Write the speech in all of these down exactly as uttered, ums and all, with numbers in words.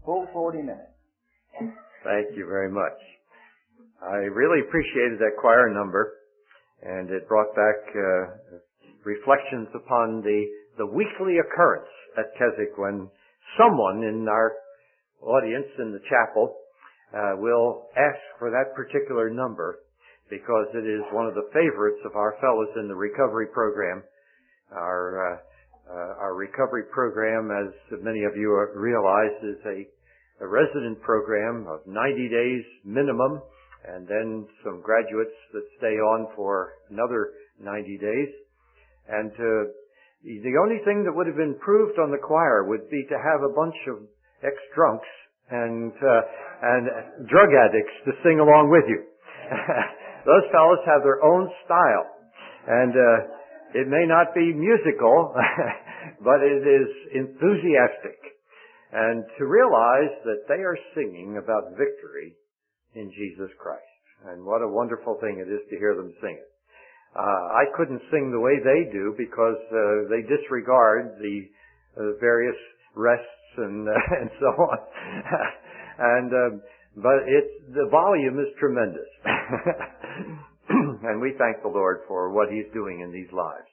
full forty minutes. Thank you very much. I really appreciated that choir number, and it brought back uh, reflections upon the, the weekly occurrence at Keswick when someone in our audience in the chapel uh, will ask for that particular number because it is one of the favorites of our fellows in the recovery program. Our uh, uh, our recovery program, as many of you realize, is a, a resident program of ninety days minimum, and then some graduates that stay on for another ninety days. And uh, the only thing that would have improved on the choir would be to have a bunch of ex-drunks and uh, and drug addicts to sing along with you. Those fellows have their own style, and uh, it may not be musical, but it is enthusiastic. And to realize that they are singing about victory in Jesus Christ. And what a wonderful thing it is to hear them sing it. Uh, I couldn't sing the way they do because uh, they disregard the uh, various rests and uh, and so on. and um, but it's the volume is tremendous. And we thank the Lord for what He's doing in these lives.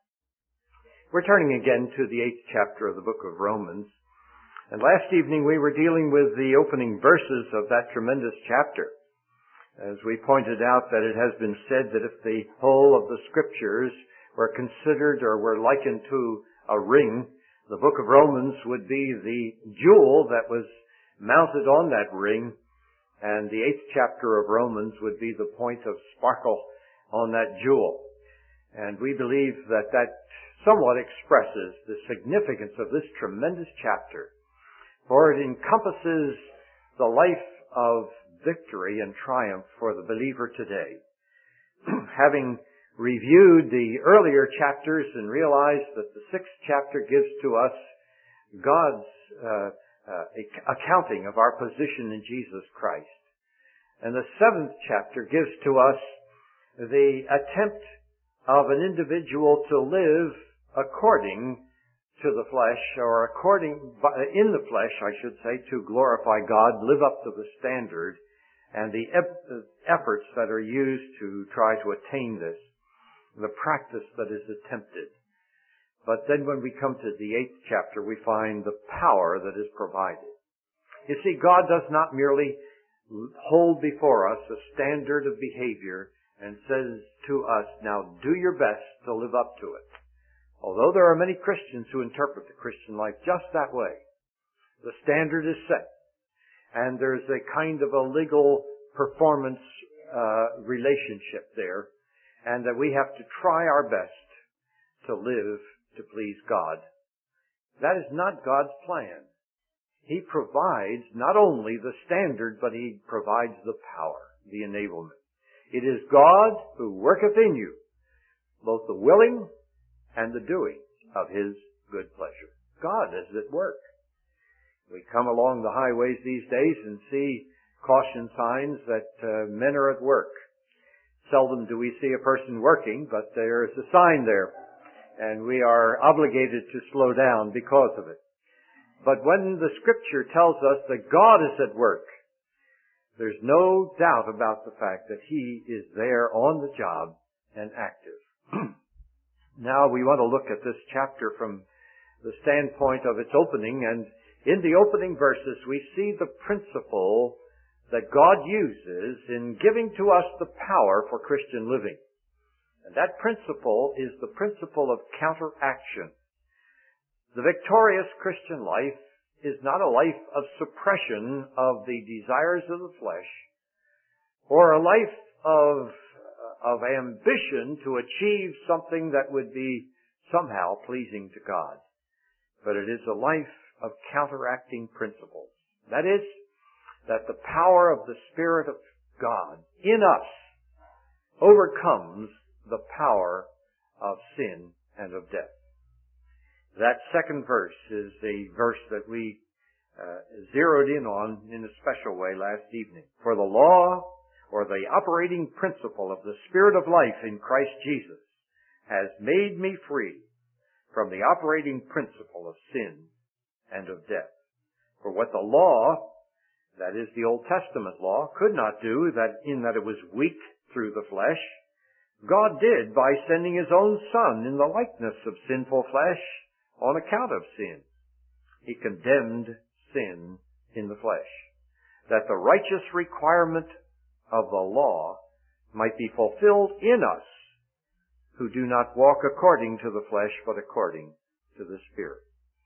We're turning again to the eighth chapter of the book of Romans. And last evening we were dealing with the opening verses of that tremendous chapter. As we pointed out that it has been said that if the whole of the scriptures were considered or were likened to a ring, the book of Romans would be the jewel that was mounted on that ring, and the eighth chapter of Romans would be the point of sparkle on that jewel. And we believe that that somewhat expresses the significance of this tremendous chapter, for it encompasses the life of victory and triumph for the believer today. Having reviewed the earlier chapters and realized that the sixth chapter gives to us God's uh, uh, accounting of our position in Jesus Christ, and the seventh chapter gives to us the attempt of an individual to live according to the flesh, or according, in the flesh, I should say, to glorify God, live up to the standard, and the efforts that are used to try to attain this, the practice that is attempted. But then when we come to the eighth chapter, we find the power that is provided. You see, God does not merely hold before us a standard of behavior and says to us, now do your best to live up to it. Although there are many Christians who interpret the Christian life just that way, the standard is set, and there's a kind of a legal performance uh, relationship there, and that we have to try our best to live to please God. That is not God's plan. He provides not only the standard, but He provides the power, the enablement. It is God who worketh in you, both the willing and the doing of His good pleasure. God is at work. We come along the highways these days and see caution signs that uh, men are at work. Seldom do we see a person working, but there is a sign there, and we are obligated to slow down because of it. But when the Scripture tells us that God is at work, there's no doubt about the fact that He is there on the job and active. Now we want to look at this chapter from the standpoint of its opening, and in the opening verses we see the principle that God uses in giving to us the power for Christian living. And that principle is the principle of counteraction. The victorious Christian life is not a life of suppression of the desires of the flesh, or a life of of ambition to achieve something that would be somehow pleasing to God. But it is a life of counteracting principles. That is, that the power of the Spirit of God in us overcomes the power of sin and of death. That second verse is the verse that we uh, zeroed in on in a special way last evening. For the law, or the operating principle of the Spirit of life in Christ Jesus, has made me free from the operating principle of sin and of death. For what the law, that is the Old Testament law, could not do, that in that it was weak through the flesh, God did by sending His own Son in the likeness of sinful flesh on account of sin. He condemned sin in the flesh, that the righteous requirement of the law might be fulfilled in us, who do not walk according to the flesh, but according to the Spirit.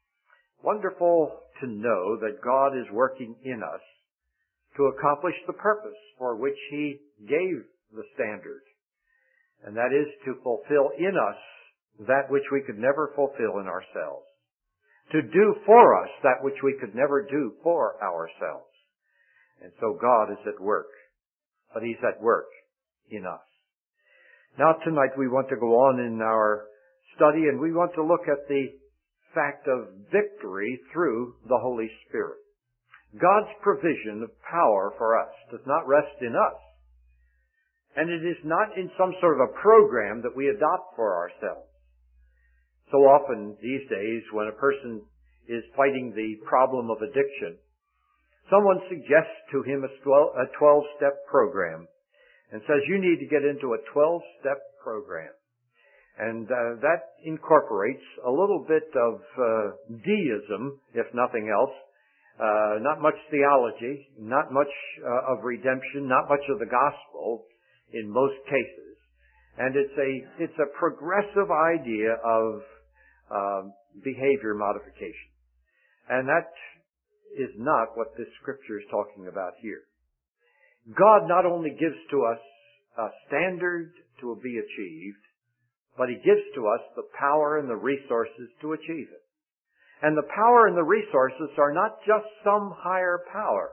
Wonderful to know that God is working in us to accomplish the purpose for which He gave the standard, and that is to fulfill in us that which we could never fulfill in ourselves, to do for us that which we could never do for ourselves. And so God is at work, but He's at work in us. Now tonight we want to go on in our study, and we want to look at the fact of victory through the Holy Spirit. God's provision of power for us does not rest in us, and it is not in some sort of a program that we adopt for ourselves. So often these days when a person is fighting the problem of addiction, someone suggests to him a twelve-step program and says, you need to get into a twelve-step program. And uh, that incorporates a little bit of uh, deism, if nothing else. Uh, not much theology, not much uh, of redemption, not much of the gospel in most cases. And it's a, it's a progressive idea of uh, behavior modification. And that is not what this scripture is talking about here. God not only gives to us a standard to be achieved, but He gives to us the power and the resources to achieve it. And the power and the resources are not just some higher power,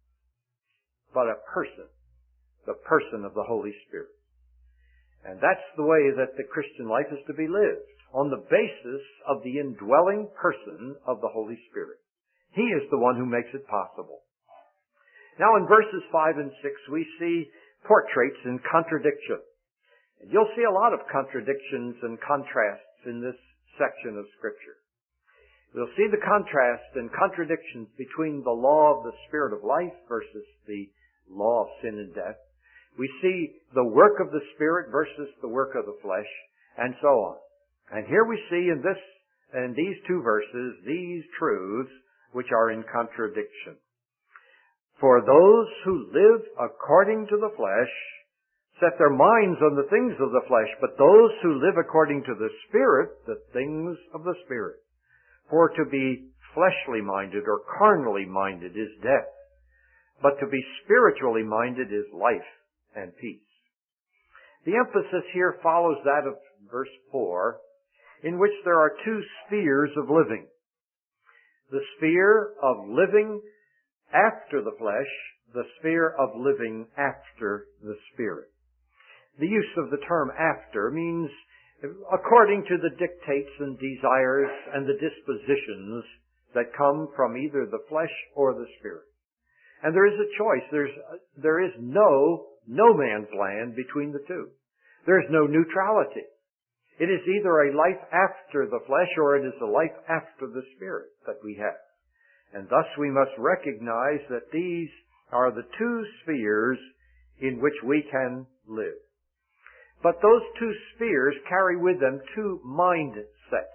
but a person, the person of the Holy Spirit. And that's the way that the Christian life is to be lived, on the basis of the indwelling person of the Holy Spirit. He is the one who makes it possible. Now in verses five and six we see portraits in contradiction. And you'll see a lot of contradictions and contrasts in this section of Scripture. We'll see the contrast and contradictions between the law of the Spirit of life versus the law of sin and death. We see the work of the Spirit versus the work of the flesh, and so on. And here we see in this, in these two verses, these truths which are in contradiction. For those who live according to the flesh set their minds on the things of the flesh, but those who live according to the Spirit, the things of the Spirit. For to be fleshly minded or carnally minded is death, but to be spiritually minded is life and peace. The emphasis here follows that of verse four, in which there are two spheres of living. The sphere of living after the flesh, the sphere of living after the Spirit. The use of the term after means according to the dictates and desires and the dispositions that come from either the flesh or the Spirit. And there is a choice. There's, there is no, no man's land between the two. There is no neutrality. It is either a life after the flesh or it is a life after the Spirit that we have. And thus we must recognize that these are the two spheres in which we can live. But those two spheres carry with them two mind sets,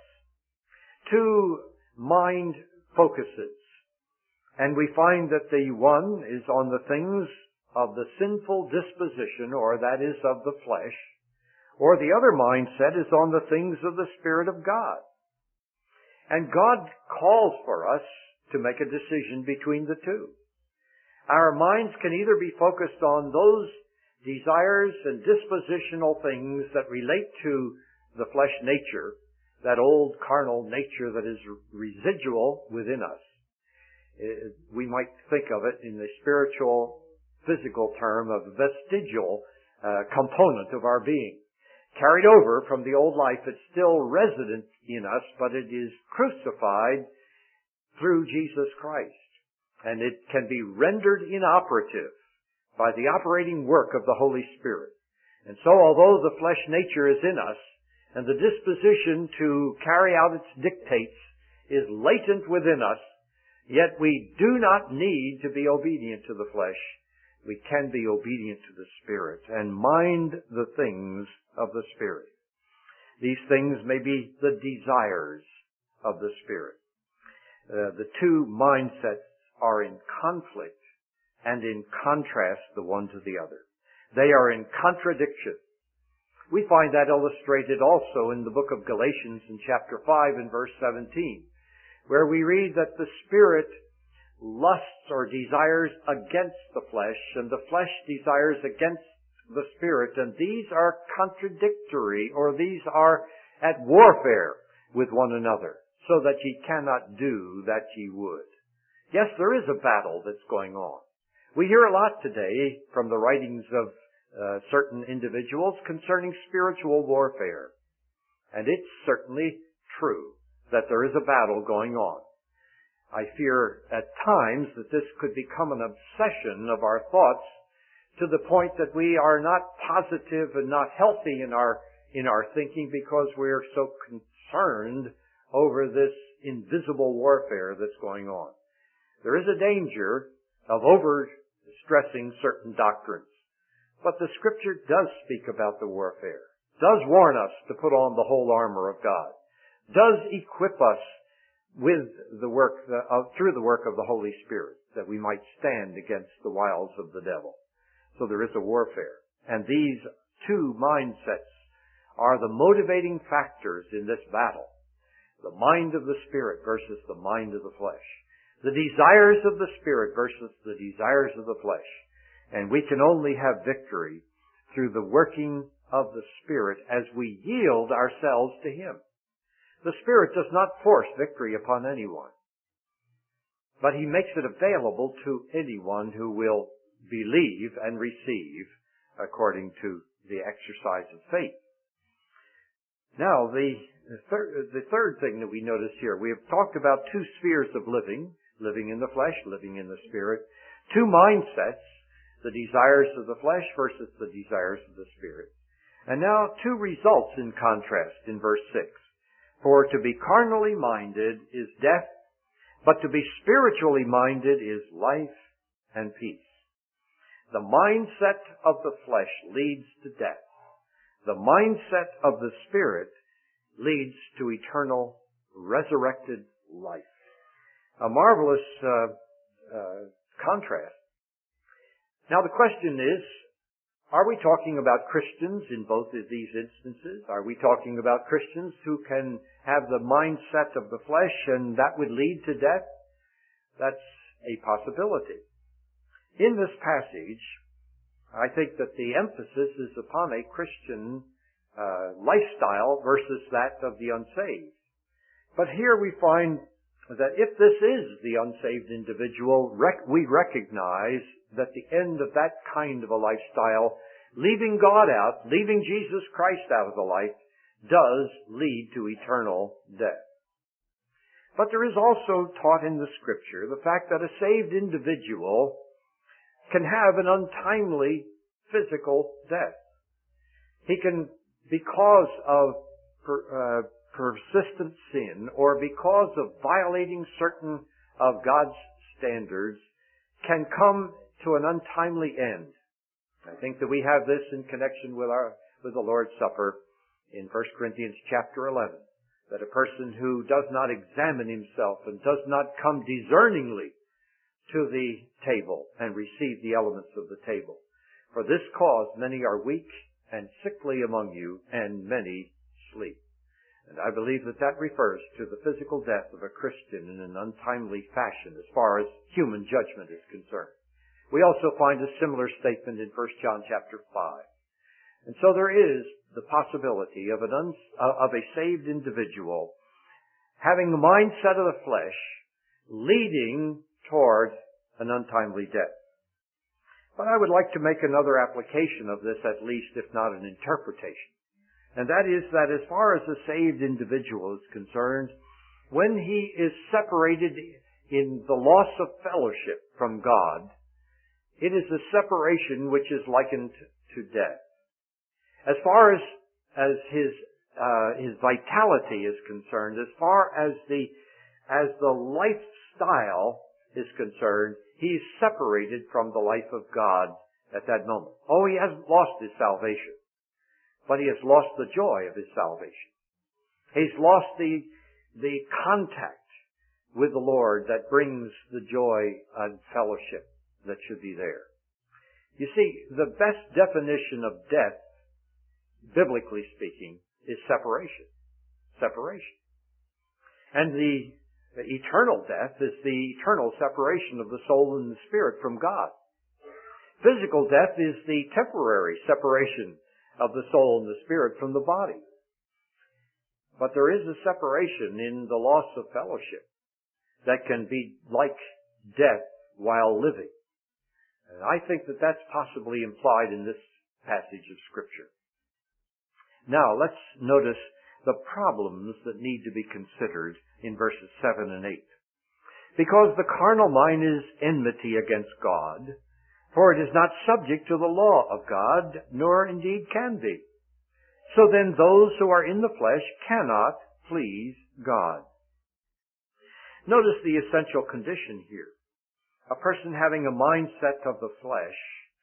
two mind focuses. And we find that the one is on the things of the sinful disposition, or that is of the flesh, or the other mindset is on the things of the Spirit of God. And God calls for us to make a decision between the two. Our minds can either be focused on those desires and dispositional things that relate to the flesh nature, that old carnal nature that is residual within us. We might think of it in the spiritual, physical term of vestigial uh, component of our being. Carried over from the old life, it's still resident in us, but it is crucified through Jesus Christ. And it can be rendered inoperative by the operating work of the Holy Spirit. And so although the flesh nature is in us, and the disposition to carry out its dictates is latent within us, Yet we do not need to be obedient to the flesh. We can be obedient to the Spirit and mind the things of the Spirit. These things may be the desires of the Spirit. Uh, the two mindsets are in conflict and in contrast the one to the other. They are in contradiction. We find that illustrated also in the book of Galatians in chapter five and verse seventeen, where we read that the Spirit lusts or desires against the flesh, and the flesh desires against the Spirit, and these are contradictory, or these are at warfare with one another, so that ye cannot do that ye would. Yes, there is a battle that's going on. We hear a lot today from the writings of uh, certain individuals concerning spiritual warfare, and it's certainly true that there is a battle going on. I fear at times that this could become an obsession of our thoughts to the point that we are not positive and not healthy in our in our thinking because we are so concerned over this invisible warfare that's going on. There is a danger of over-stressing certain doctrines, but the Scripture does speak about the warfare, does warn us to put on the whole armor of God, does equip us with the work, uh, through the work of the Holy Spirit, that we might stand against the wiles of the devil. So there is a warfare. And these two mindsets are the motivating factors in this battle. The mind of the Spirit versus the mind of the flesh. The desires of the Spirit versus the desires of the flesh. And we can only have victory through the working of the Spirit as we yield ourselves to Him. The Spirit does not force victory upon anyone, but He makes it available to anyone who will believe and receive according to the exercise of faith. Now, the, thir- the third thing that we notice here, we have talked about two spheres of living, living in the flesh, living in the Spirit, two mindsets, the desires of the flesh versus the desires of the Spirit. And now two results in contrast in verse six. For to be carnally minded is death, but to be spiritually minded is life and peace. The mindset of the flesh leads to death. The mindset of the Spirit leads to eternal, resurrected life. A marvelous uh, uh, contrast. Now the question is, are we talking about Christians in both of these instances? Are we talking about Christians who can have the mindset of the flesh and that would lead to death? That's a possibility. In this passage, I think that the emphasis is upon a Christian uh, lifestyle versus that of the unsaved. But here we find that if this is the unsaved individual, rec- we recognize that the end of that kind of a lifestyle, leaving God out, leaving Jesus Christ out of the life, does lead to eternal death. But there is also taught in the Scripture the fact that a saved individual can have an untimely physical death. He can, because of per, uh, persistent sin or because of violating certain of God's standards, can come to an untimely end. I think that we have this in connection with our with the Lord's Supper in First Corinthians chapter eleven, that a person who does not examine himself and does not come discerningly to the table and receive the elements of the table. For this cause many are weak and sickly among you, and many sleep. And I believe that that refers to the physical death of a Christian in an untimely fashion as far as human judgment is concerned. We also find a similar statement in First John chapter five. And so there is the possibility of an uns- uh, of a saved individual having the mindset of the flesh leading toward an untimely death. But I would like to make another application of this, at least, if not an interpretation. And that is that as far as a saved individual is concerned, when he is separated in the loss of fellowship from God, it is a separation which is likened to death. As far as, as his, uh, his vitality is concerned, as far as the, as the life lifestyle is concerned, he's separated from the life of God at that moment. Oh, he hasn't lost his salvation, but he has lost the joy of his salvation. He's lost the, the contact with the Lord that brings the joy and fellowship that should be there. You see, the best definition of death, biblically speaking, is separation. Separation. And the, the eternal death is the eternal separation of the soul and the spirit from God. Physical death is the temporary separation of the soul and the spirit from the body. But there is a separation in the loss of fellowship that can be like death while living. And I think that that's possibly implied in this passage of Scripture. Now, let's notice the problems that need to be considered in verses seven and eight. Because the carnal mind is enmity against God, for it is not subject to the law of God, nor indeed can be. So then those who are in the flesh cannot please God. Notice the essential condition here. A person having a mindset of the flesh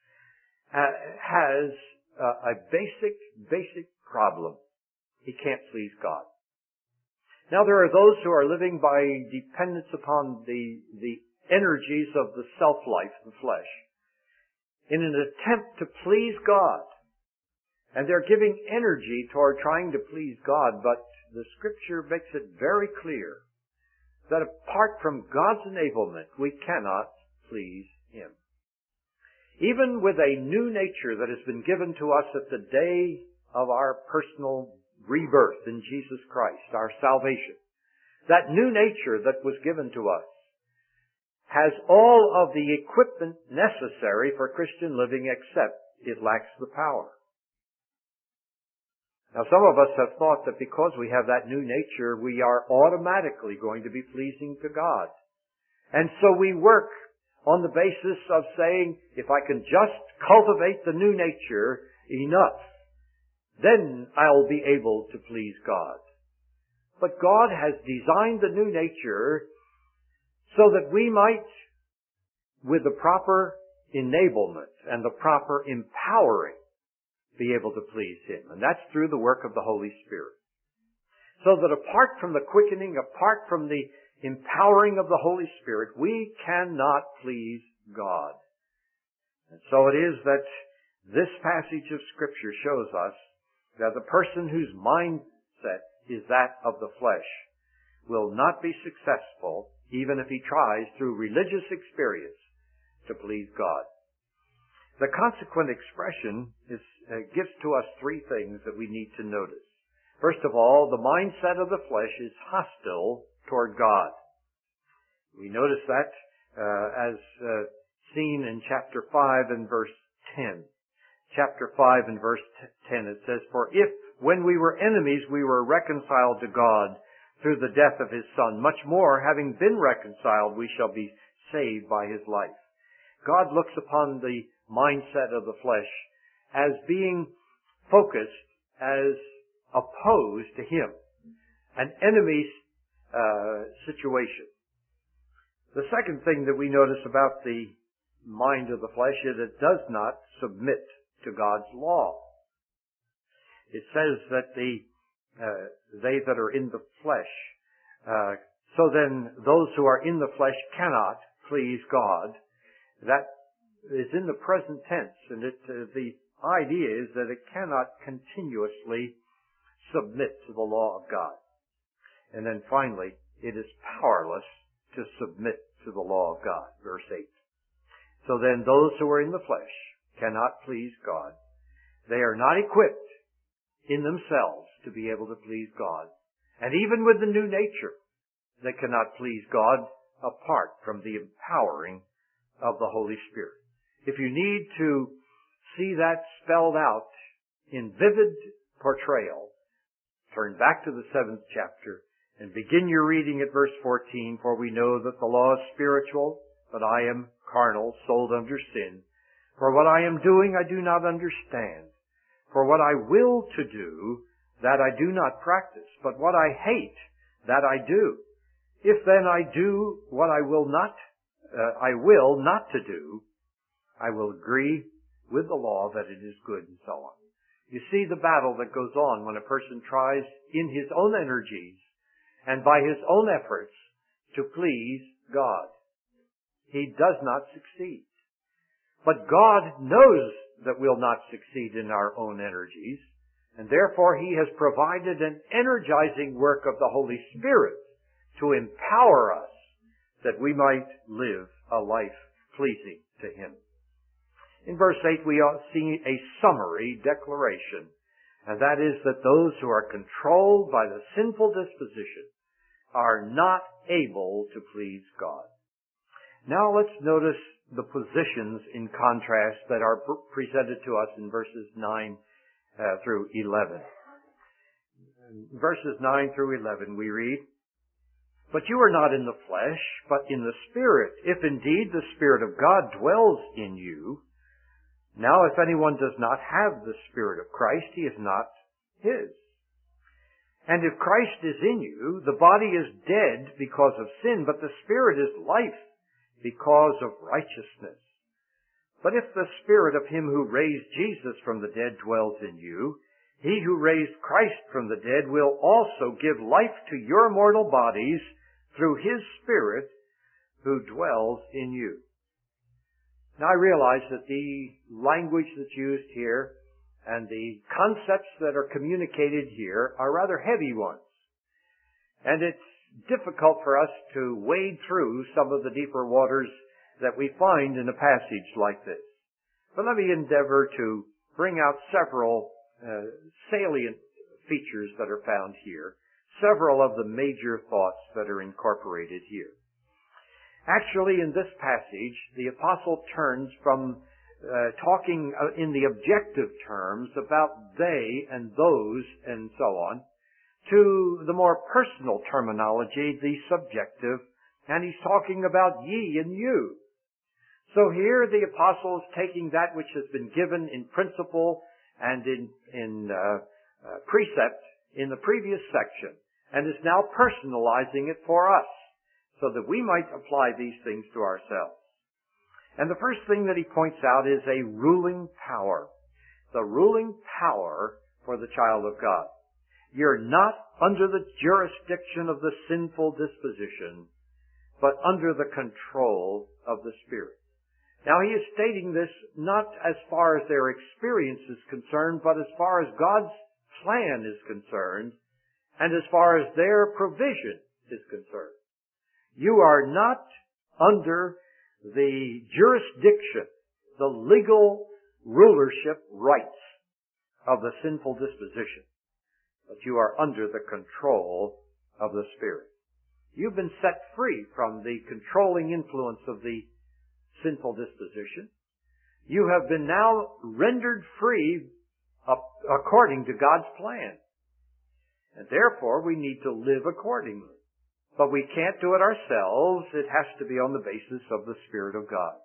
has a basic, basic problem. He can't please God. Now there are those who are living by dependence upon the, the energies of the self-life, the flesh, in an attempt to please God. And they're giving energy toward trying to please God, but the Scripture makes it very clear that apart from God's enablement, we cannot please Him. Even with a new nature that has been given to us at the day of our personal rebirth in Jesus Christ, our salvation, that new nature that was given to us has all of the equipment necessary for Christian living, except it lacks the power. Now, some of us have thought that because we have that new nature, we are automatically going to be pleasing to God. And so we work on the basis of saying, if I can just cultivate the new nature enough, then I'll be able to please God. But God has designed the new nature so that we might, with the proper enablement and the proper empowering, be able to please Him. And that's through the work of the Holy Spirit. So that apart from the quickening, apart from the empowering of the Holy Spirit, we cannot please God. And so it is that this passage of Scripture shows us that the person whose mindset is that of the flesh will not be successful even if he tries through religious experience to please God. The consequent expression is, uh, gives to us three things that we need to notice. First of all, the mindset of the flesh is hostile toward God. We notice that uh, as uh, seen in chapter five and verse ten. Chapter five and verse ten, it says, "For if, when we were enemies, we were reconciled to God through the death of His Son, much more, having been reconciled, we shall be saved by His life." God looks upon the mindset of the flesh as being focused, as opposed to Him, an enemy uh, situation. The second thing that we notice about the mind of the flesh is it does not submit to God's law. It says that the uh, they that are in the flesh, uh, so then those who are in the flesh cannot please God. That is in the present tense, and it, uh, the idea is that it cannot continuously submit to the law of God. And then finally, it is powerless to submit to the law of God. Verse eight. So then those who are in the flesh cannot please God. They are not equipped in themselves to be able to please God. And even with the new nature, they cannot please God apart from the empowering of the Holy Spirit. If you need to see that spelled out in vivid portrayal, turn back to the seventh chapter and begin your reading at verse fourteen. "For we know that the law is spiritual, but I am carnal, sold under sin. For what I am doing I do not understand. For what I will to do, that I do not practice. But what I hate, that I do. If then I do what I will not, uh, I will not to do, I will agree with the law that it is good, and so on. You see the battle that goes on when a person tries in his own energies and by his own efforts to please God. He does not succeed. But God knows that we'll not succeed in our own energies, and therefore He has provided an energizing work of the Holy Spirit to empower us that we might live a life pleasing to Him. In verse eight we see a summary declaration, and that is that those who are controlled by the sinful disposition are not able to please God. Now let's notice the positions in contrast that are presented to us in verses nine uh, through eleven. In verses nine through eleven we read, "But you are not in the flesh, but in the Spirit, if indeed the Spirit of God dwells in you. Now if anyone does not have the Spirit of Christ, he is not His. And if Christ is in you, the body is dead because of sin, but the Spirit is life because of righteousness. But if the Spirit of Him who raised Jesus from the dead dwells in you, He who raised Christ from the dead will also give life to your mortal bodies through His Spirit who dwells in you." Now I realize that the language that's used here and the concepts that are communicated here are rather heavy ones. And it's difficult for us to wade through some of the deeper waters that we find in a passage like this. But let me endeavor to bring out several uh, salient features that are found here, several of the major thoughts that are incorporated here. Actually, in this passage, the apostle turns from uh, talking in the objective terms about they and those and so on, to the more personal terminology, the subjective, and he's talking about ye and you. So here the apostle is taking that which has been given in principle and in, in uh, uh, precept in the previous section, and is now personalizing it for us, so that we might apply these things to ourselves. And the first thing that he points out is a ruling power. The ruling power for the child of God. You're not under the jurisdiction of the sinful disposition, but under the control of the Spirit. Now he is stating this not as far as their experience is concerned, but as far as God's plan is concerned, and as far as their provision is concerned. You are not under the jurisdiction, the legal rulership rights of the sinful disposition, but you are under the control of the Spirit. You've been set free from the controlling influence of the sinful disposition. You have been now rendered free according to God's plan. And therefore we need to live accordingly. But we can't do it ourselves. It has to be on the basis of the Spirit of God.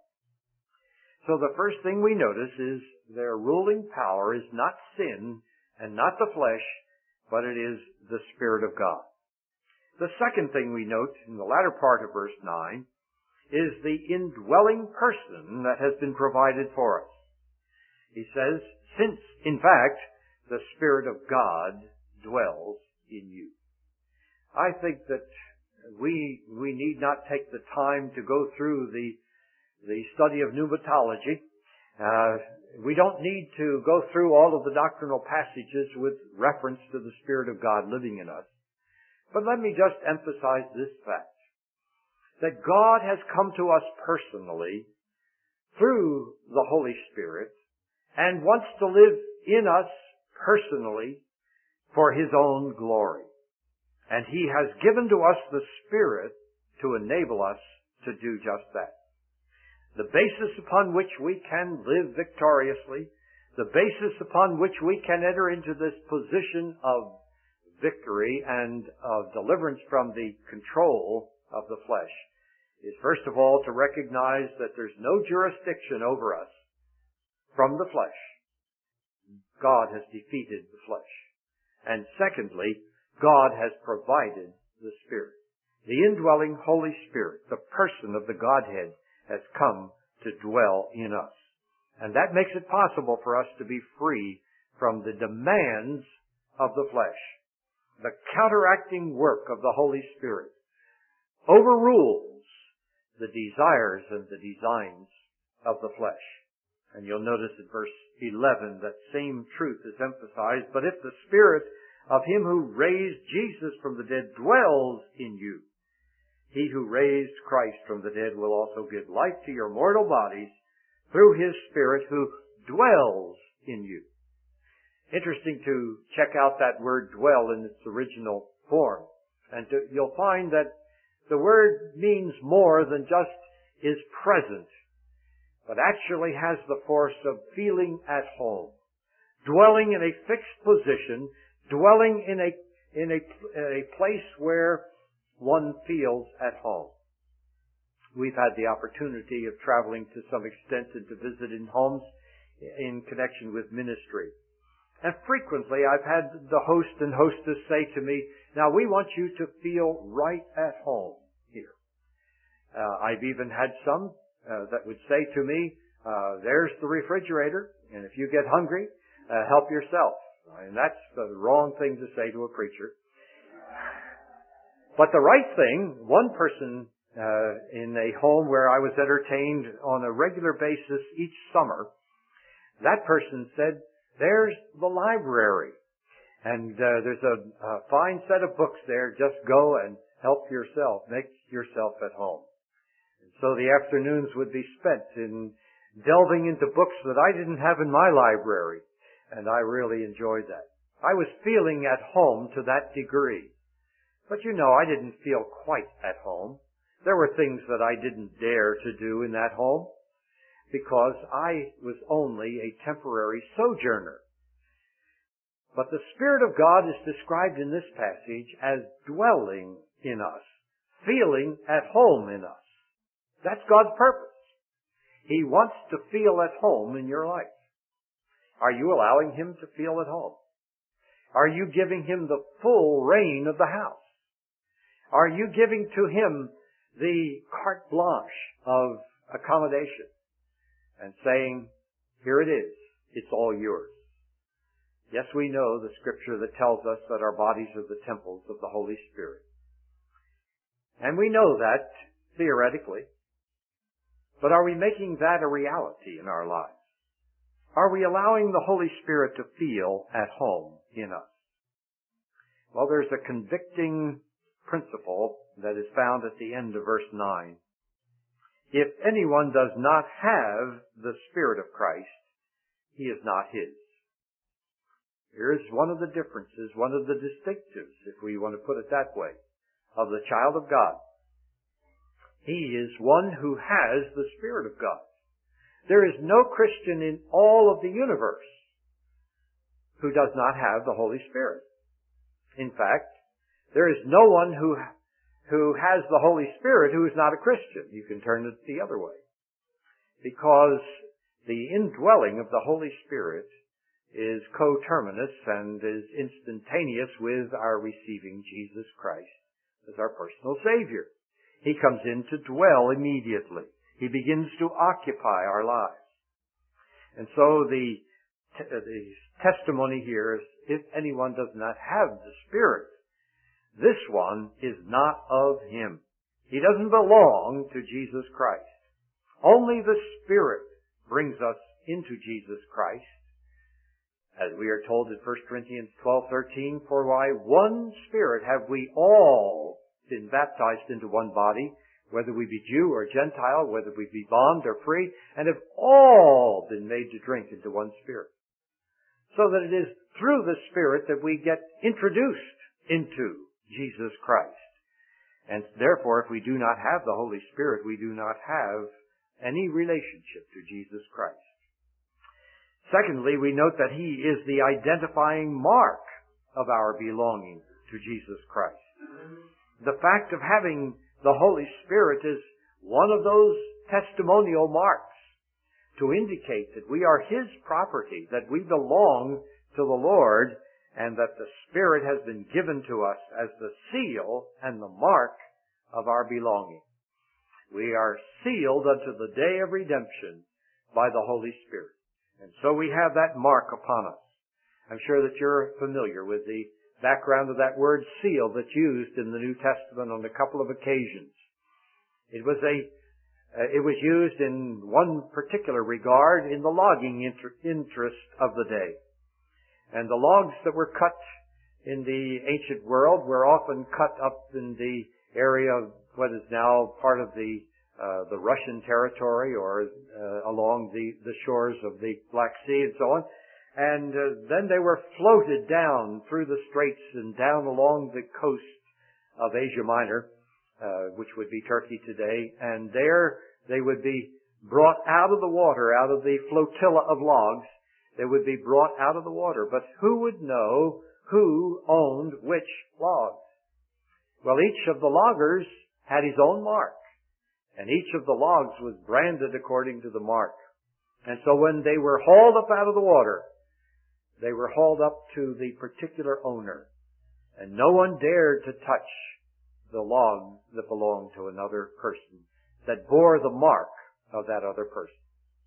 So the first thing we notice is their ruling power is not sin and not the flesh, but it is the Spirit of God. The second thing we note in the latter part of verse nine is the indwelling person that has been provided for us. He says, since, in fact, the Spirit of God dwells in you. I think that we we need not take the time to go through the the study of pneumatology. Uh, we don't need to go through all of the doctrinal passages with reference to the Spirit of God living in us. But let me just emphasize this fact, that God has come to us personally through the Holy Spirit and wants to live in us personally for His own glory. And He has given to us the Spirit to enable us to do just that. The basis upon which we can live victoriously, the basis upon which we can enter into this position of victory and of deliverance from the control of the flesh, is first of all to recognize that there's no jurisdiction over us from the flesh. God has defeated the flesh. And secondly, God has provided the Spirit. The indwelling Holy Spirit, the person of the Godhead, has come to dwell in us. And that makes it possible for us to be free from the demands of the flesh. The counteracting work of the Holy Spirit overrules the desires and the designs of the flesh. And you'll notice in verse eleven that same truth is emphasized. But if the Spirit of Him who raised Jesus from the dead dwells in you, He who raised Christ from the dead will also give life to your mortal bodies through His Spirit who dwells in you. Interesting to check out that word dwell in its original form. And to, you'll find that the word means more than just is present, but actually has the force of feeling at home, dwelling in a fixed position, dwelling in a in a, a place where one feels at home. We've had the opportunity of traveling to some extent and to visit in homes in connection with ministry. And frequently I've had the host and hostess say to me, now we want you to feel right at home here. Uh, I've even had some uh, that would say to me, uh, there's the refrigerator, and if you get hungry, uh, help yourself. And that's the wrong thing to say to a preacher. But the right thing, one person uh, in a home where I was entertained on a regular basis each summer, that person said, there's the library, and uh, there's a, a fine set of books there. Just go and help yourself, make yourself at home. And so the afternoons would be spent in delving into books that I didn't have in my library, and I really enjoyed that. I was feeling at home to that degree. But you know, I didn't feel quite at home. There were things that I didn't dare to do in that home, because I was only a temporary sojourner. But the Spirit of God is described in this passage as dwelling in us, feeling at home in us. That's God's purpose. He wants to feel at home in your life. Are you allowing Him to feel at home? Are you giving Him the full reign of the house? Are you giving to Him the carte blanche of accommodation? And saying, here it is, it's all yours. Yes, we know the scripture that tells us that our bodies are the temples of the Holy Spirit. And we know that theoretically. But are we making that a reality in our lives? Are we allowing the Holy Spirit to feel at home in us? Well, there's a convicting principle that is found at the end of verse nine. If anyone does not have the Spirit of Christ, he is not His. Here's one of the differences, one of the distinctives, if we want to put it that way, of the child of God. He is one who has the Spirit of God. There is no Christian in all of the universe who does not have the Holy Spirit. In fact, there is no one who who has the Holy Spirit who is not a Christian. You can turn it the other way. Because the indwelling of the Holy Spirit is coterminous and is instantaneous with our receiving Jesus Christ as our personal Savior. He comes in to dwell immediately. He begins to occupy our lives. And so the, t- the testimony here is, if anyone does not have the Spirit, this one is not of Him. He doesn't belong to Jesus Christ. Only the Spirit brings us into Jesus Christ. As we are told in First Corinthians twelve thirteen, for by one Spirit have we all been baptized into one body, whether we be Jew or Gentile, whether we be bond or free, and have all been made to drink into one Spirit. So that it is through the Spirit that we get introduced into Jesus Christ. And therefore, if we do not have the Holy Spirit, we do not have any relationship to Jesus Christ. Secondly, we note that He is the identifying mark of our belonging to Jesus Christ. The fact of having the Holy Spirit is one of those testimonial marks to indicate that we are His property, that we belong to the Lord, and that the Spirit has been given to us as the seal and the mark of our belonging. We are sealed unto the day of redemption by the Holy Spirit. And so we have that mark upon us. I'm sure that you're familiar with the background of that word seal that's used in the New Testament on a couple of occasions. It was a, uh, it was used in one particular regard in the logging inter- interest of the day. And the logs that were cut in the ancient world were often cut up in the area of what is now part of the uh, the Russian territory, or uh, along the, the shores of the Black Sea and so on. And uh, then they were floated down through the straits and down along the coast of Asia Minor, uh, which would be Turkey today. And there they would be brought out of the water, out of the flotilla of logs. They would be brought out of the water. But who would know who owned which logs? Well, each of the loggers had his own mark, and each of the logs was branded according to the mark. And so when they were hauled up out of the water, they were hauled up to the particular owner, and no one dared to touch the log that belonged to another person, that bore the mark of that other person.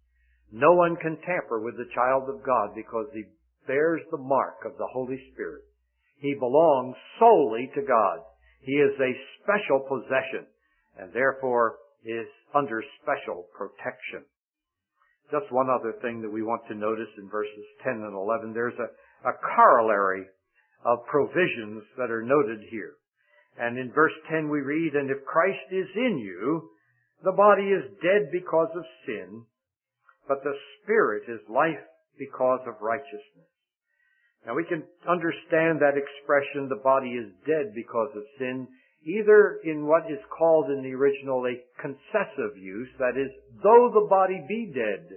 No one can tamper with the child of God because he bears the mark of the Holy Spirit. He belongs solely to God. He is a special possession, and therefore is under special protection. Just one other thing that we want to notice in verses ten and eleven. There's a, a corollary of provisions that are noted here. And in verse ten we read, "And if Christ is in you, the body is dead because of sin, but the Spirit is life because of righteousness." Now we can understand that expression, the body is dead because of sin, either in what is called in the original a concessive use, that is, though the body be dead,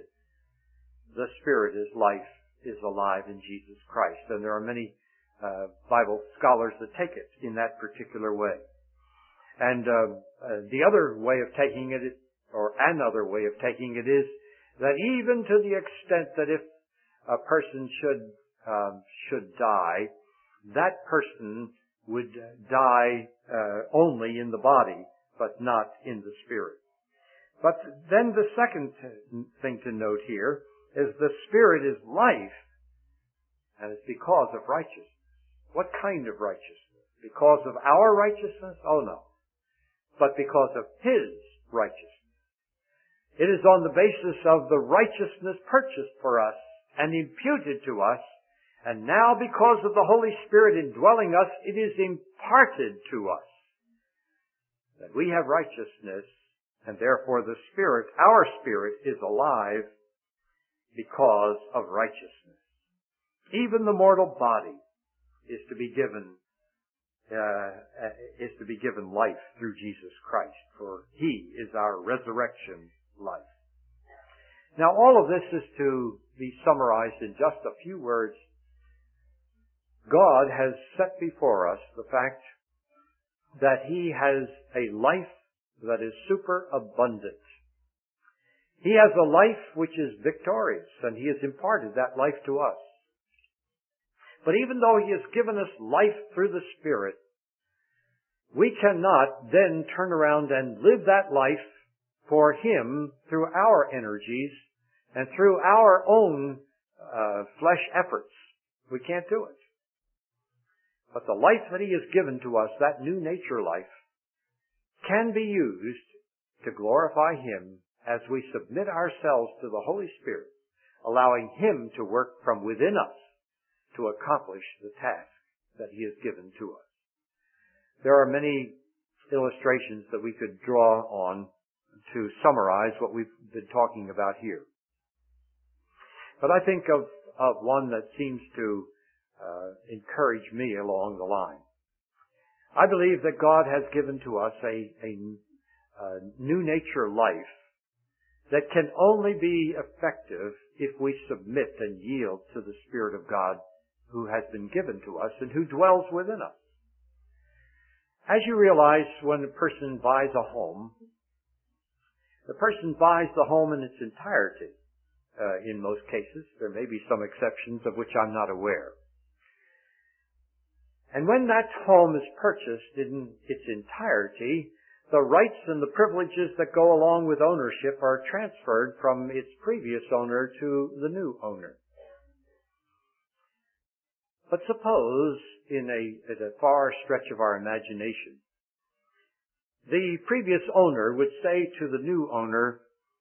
the Spirit is life, is alive in Jesus Christ. And there are many uh, Bible scholars that take it in that particular way. And uh, uh, the other way of taking it, or another way of taking it, is that even to the extent that if a person should um, should die, that person would die uh, only in the body, but not in the spirit. But then the second thing to note here is the Spirit is life, and it's because of righteousness. What kind of righteousness? Because of our righteousness? Oh no. But because of His righteousness. It is on the basis of the righteousness purchased for us and imputed to us, and now because of the Holy Spirit indwelling us, it is imparted to us that we have righteousness, and therefore the Spirit, our spirit, is alive because of righteousness. Even the mortal body is to be given uh, is to be given life through Jesus Christ, for He is our resurrection life. Now all of this is to be summarized in just a few words. God has set before us the fact that He has a life that is superabundant. He has a life which is victorious, and He has imparted that life to us. But even though He has given us life through the Spirit, we cannot then turn around and live that life for Him through our energies and through our own uh, flesh efforts. We can't do it. But the life that He has given to us, that new nature life, can be used to glorify Him as we submit ourselves to the Holy Spirit, allowing Him to work from within us to accomplish the task that He has given to us. There are many illustrations that we could draw on to summarize what we've been talking about here. But I think of, of one that seems to uh, encourage me along the line. I believe that God has given to us a, a, a new nature life that can only be effective if we submit and yield to the Spirit of God who has been given to us and who dwells within us. As you realize, when a person buys a home, the person buys the home in its entirety. Uh, in most cases, there may be some exceptions of which I'm not aware. And when that home is purchased in its entirety, the rights and the privileges that go along with ownership are transferred from its previous owner to the new owner. But suppose, in a, at a far stretch of our imagination, the previous owner would say to the new owner,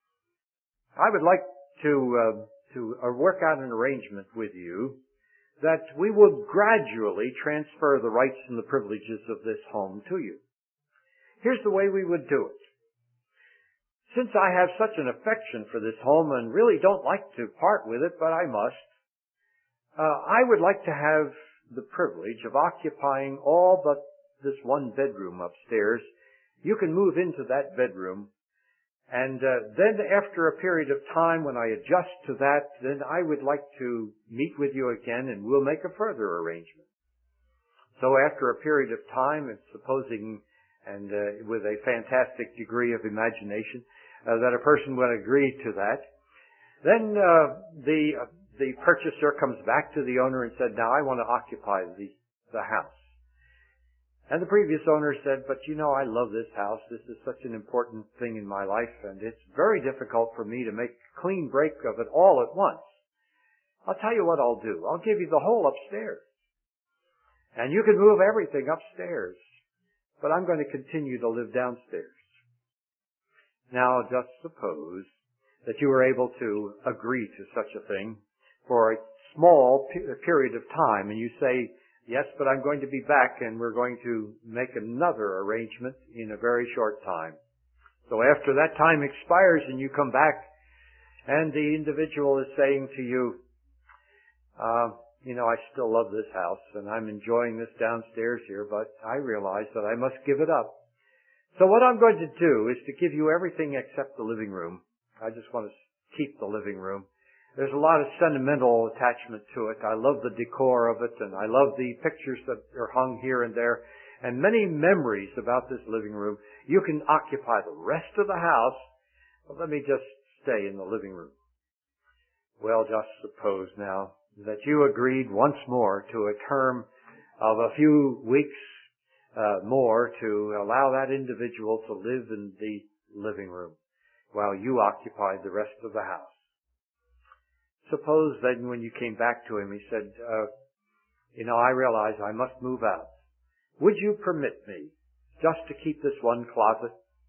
I would like to, uh, to uh, work out an arrangement with you that we will gradually transfer the rights and the privileges of this home to you. Here's the way we would do it. Since I have such an affection for this home and really don't like to part with it, but I must, uh, I would like to have the privilege of occupying all but this one bedroom upstairs. You can move into that bedroom, and uh, then after a period of time when I adjust to that, then I would like to meet with you again and we'll make a further arrangement. So after a period of time, and supposing, and uh, with a fantastic degree of imagination, uh, that a person would agree to that, then uh, the uh, the purchaser comes back to the owner and said, now I want to occupy the, the house. And the previous owner said, but you know, I love this house. This is such an important thing in my life, and it's very difficult for me to make a clean break of it all at once. I'll tell you what I'll do. I'll give you the whole upstairs. And you can move everything upstairs. But I'm going to continue to live downstairs. Now, just suppose that you were able to agree to such a thing for a small period of time, and you say, yes, but I'm going to be back and we're going to make another arrangement in a very short time. So after that time expires and you come back and the individual is saying to you, uh, you know, I still love this house and I'm enjoying this downstairs here, but I realize that I must give it up. So what I'm going to do is to give you everything except the living room. I just want to keep the living room. There's a lot of sentimental attachment to it. I love the decor of it, and I love the pictures that are hung here and there, and many memories about this living room. You can occupy the rest of the house, but let me just stay in the living room. Well, just suppose now that you agreed once more to a term of a few weeks uh, more to allow that individual to live in the living room while you occupied the rest of the house. Suppose then when you came back to him, he said, uh, you know, I realize I must move out. Would you permit me just to keep this one closet?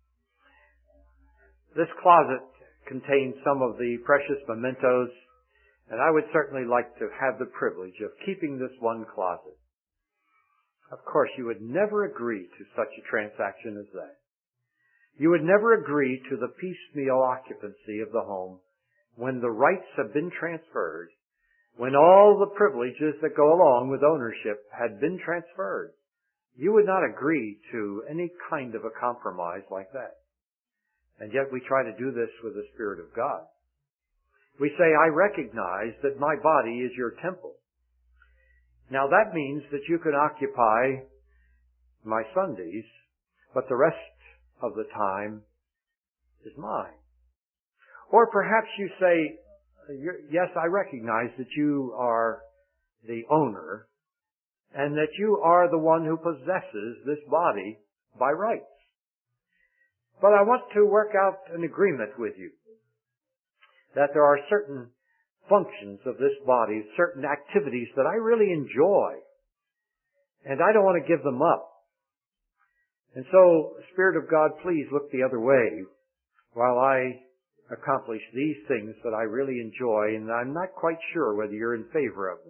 This closet contains some of the precious mementos, and I would certainly like to have the privilege of keeping this one closet. Of course, you would never agree to such a transaction as that. You would never agree to the piecemeal occupancy of the home when the rights have been transferred, when all the privileges that go along with ownership had been transferred. You would not agree to any kind of a compromise like that. And yet we try to do this with the Spirit of God. We say, I recognize that my body is your temple. Now that means that you can occupy my Sundays, but the rest of the time is mine. Or perhaps you say, yes, I recognize that you are the owner and that you are the one who possesses this body by rights. But I want to work out an agreement with you that there are certain functions of this body, certain activities that I really enjoy, and I don't want to give them up. And so, Spirit of God, please look the other way while I accomplish these things that I really enjoy, and I'm not quite sure whether you're in favor of them.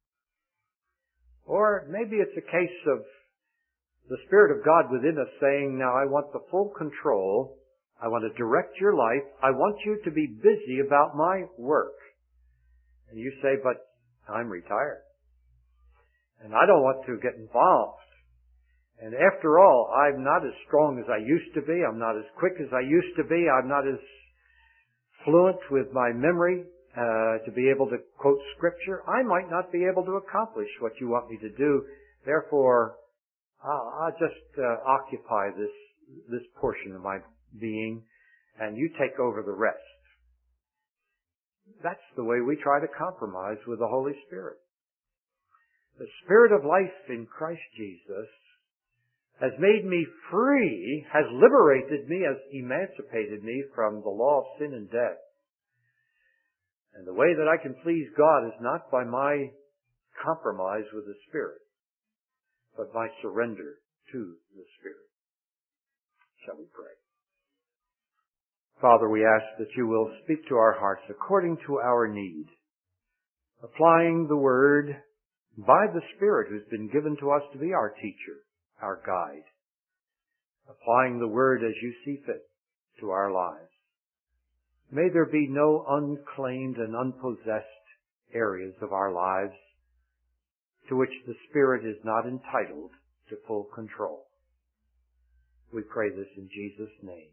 Or maybe it's a case of the Spirit of God within us saying, now I want the full control, I want to direct your life, I want you to be busy about my work. And you say, but I'm retired, and I don't want to get involved. And after all, I'm not as strong as I used to be, I'm not as quick as I used to be, I'm not as fluent with my memory uh, to be able to quote Scripture. I might not be able to accomplish what you want me to do. Therefore, I'll, I'll just uh, occupy this this portion of my being, and you take over the rest. That's the way we try to compromise with the Holy Spirit. The Spirit of life in Christ Jesus has made me free, has liberated me, has emancipated me from the law of sin and death. And the way that I can please God is not by my compromise with the Spirit, but by surrender to the Spirit. Shall we pray? Father, we ask that you will speak to our hearts according to our need, applying the Word by the Spirit who's been given to us to be our teacher, our guide, applying the Word as you see fit to our lives. May there be no unclaimed and unpossessed areas of our lives to which the Spirit is not entitled to full control. We pray this in Jesus' name.